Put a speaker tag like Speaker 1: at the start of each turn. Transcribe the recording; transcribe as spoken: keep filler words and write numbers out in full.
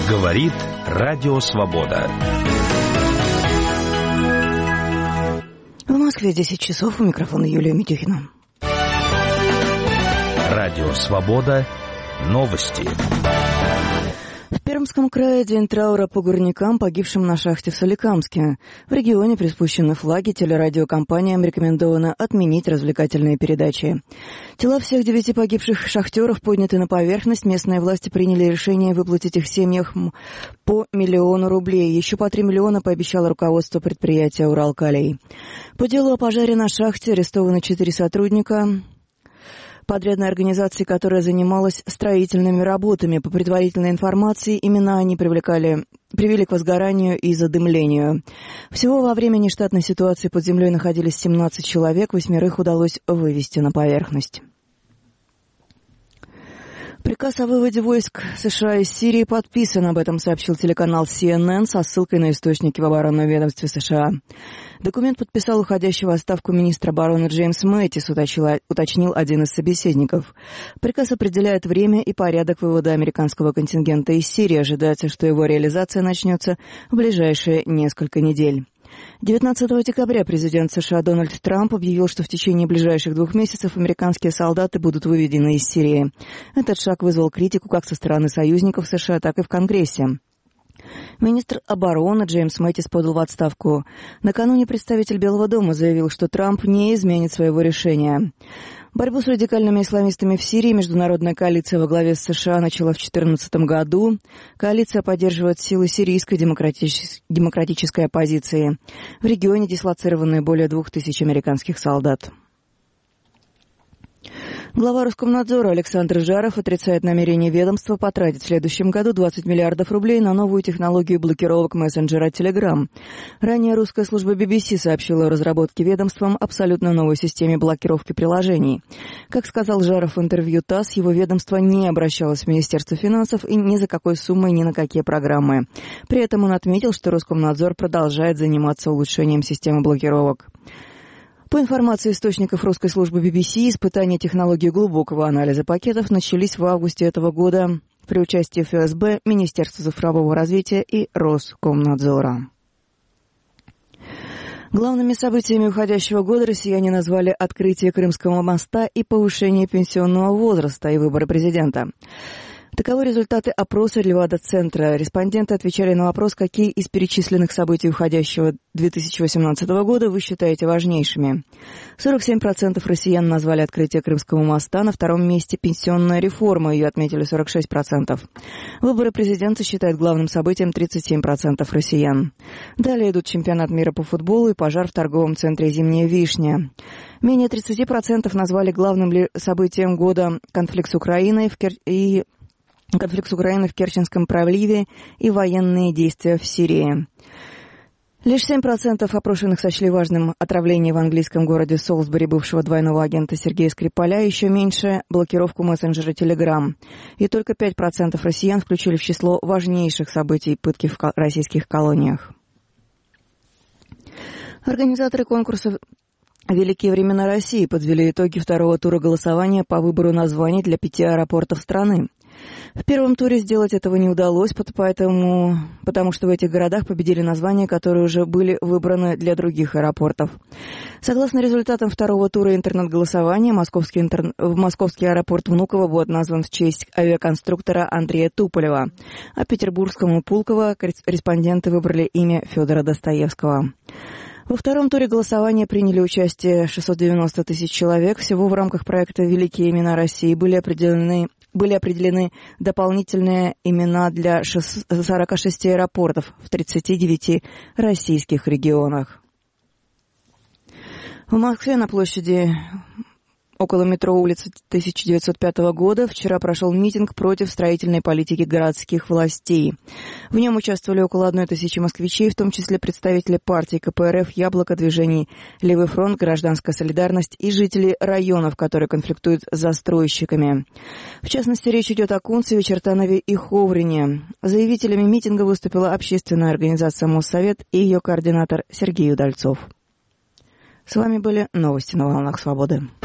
Speaker 1: Говорит Радио Свобода.
Speaker 2: В Москве десять часов, у микрофона Юлия Митюхина.
Speaker 1: Радио Свобода. Новости.
Speaker 2: В Пермском крае день траура по горнякам, погибшим на шахте в Соликамске. В регионе приспущены флаги, телерадиокомпаниям рекомендовано отменить развлекательные передачи. Тела всех девяти погибших шахтеров подняты на поверхность. Местные власти приняли решение выплатить их семьям по миллиону рублей. Еще по три миллиона пообещало руководство предприятия «Уралкалий». По делу о пожаре на шахте арестованы четыре сотрудника подрядной организации, которая занималась строительными работами. По предварительной информации, именно они привлекали, привели к возгоранию и задымлению. Всего во время нештатной ситуации под землей находились семнадцать человек, восьмерых удалось вывести на поверхность. Приказ о выводе войск США из Сирии подписан, об этом сообщил телеканал си эн эн со ссылкой на источники в оборонном ведомстве США. Документ подписал уходящего в отставку министр обороны Джеймс Мэттис, уточнил один из собеседников. Приказ определяет время и порядок вывода американского контингента из Сирии. Ожидается, что его реализация начнется в ближайшие несколько недель. девятнадцатого декабря президент США Дональд Трамп объявил, что в течение ближайших двух месяцев американские солдаты будут выведены из Сирии. Этот шаг вызвал критику как со стороны союзников США, так и в Конгрессе. Министр обороны Джеймс Мэттис подал в отставку. Накануне представитель Белого дома заявил, что Трамп не изменит своего решения. Борьбу с радикальными исламистами в Сирии международная коалиция во главе с США начала в две тысячи четырнадцатом году. Коалиция поддерживает силы сирийской демократической, демократической оппозиции. В регионе дислоцированы более двух тысяч американских солдат. Глава Роскомнадзора Александр Жаров отрицает намерение ведомства потратить в следующем году двадцать миллиардов рублей на новую технологию блокировок мессенджера Telegram. Ранее русская служба би би си сообщила о разработке ведомством абсолютно новой системе блокировки приложений. Как сказал Жаров в интервью ТАСС, его ведомство не обращалось в Министерство финансов и ни за какой суммой, ни на какие программы. При этом он отметил, что Роскомнадзор продолжает заниматься улучшением системы блокировок. По информации источников русской службы би би си, испытания технологии глубокого анализа пакетов начались в августе этого года при участии эф эс бэ, Министерства цифрового развития и Роскомнадзора. Главными событиями уходящего года россияне назвали открытие Крымского моста и повышение пенсионного возраста и выборы президента. Таковы результаты опроса Левада-центра. Респонденты отвечали на вопрос, какие из перечисленных событий уходящего две тысячи восемнадцатого года вы считаете важнейшими. сорок семь процентов россиян назвали открытие Крымского моста, на втором месте пенсионная реформа, ее отметили сорок шесть процентов. Выборы президента считают главным событием тридцать семь процентов россиян. Далее идут чемпионат мира по футболу и пожар в торговом центре «Зимняя вишня». Менее тридцать процентов назвали главным событием года конфликт с Украиной в Кер... и конфликт с Украиной в Керченском проливе и военные действия в Сирии. Лишь семь процентов опрошенных сочли важным отравление в английском городе Солсбери бывшего двойного агента Сергея Скрипаля, еще меньше блокировку мессенджера Telegram. И только пять процентов россиян включили в число важнейших событий пытки в российских колониях. Организаторы конкурса «Великие времена России» подвели итоги второго тура голосования по выбору названий для пяти аэропортов страны. В первом туре сделать этого не удалось, поэтому, потому что в этих городах победили названия, которые уже были выбраны для других аэропортов. Согласно результатам второго тура интернет-голосования, московский, интер... московский аэропорт Внуково будет назван в честь авиаконструктора Андрея Туполева, а петербургскому Пулково респонденты выбрали имя Федора Достоевского. Во втором туре голосования приняли участие шестьсот девяносто тысяч человек. Всего в рамках проекта «Великие имена России» были определены были определены дополнительные имена для сорока шести аэропортов в тридцати девяти российских регионах. В Москве на площади около метро улицы тысяча девятьсот пятого года вчера прошел митинг против строительной политики городских властей. В нем участвовали около одной тысячи москвичей, в том числе представители партий ка пэ эр эф, Яблоко, движений «Левый фронт», «Гражданская солидарность» и жители районов, которые конфликтуют с застройщиками. В частности, речь идет о Кунцеве, Чертанове и Ховрине. Заявителями митинга выступила общественная организация «Моссовет» и ее координатор Сергей Удальцов. С вами были новости на волнах свободы.